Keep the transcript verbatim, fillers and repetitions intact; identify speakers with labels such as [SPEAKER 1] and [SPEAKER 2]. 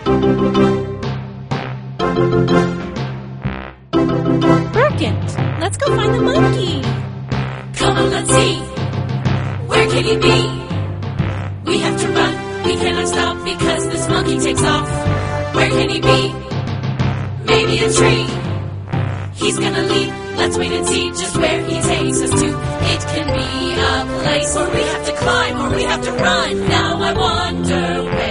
[SPEAKER 1] Berkant, let's go find the monkey.
[SPEAKER 2] Come on, let's see. Where can he be? We have to run. We cannot stop because this monkey takes off. Where can he be? Maybe a tree. He's gonna leap. Let's wait and see just where he takes us to. It can be a place where we have to climb or we have to run. Now I wonder where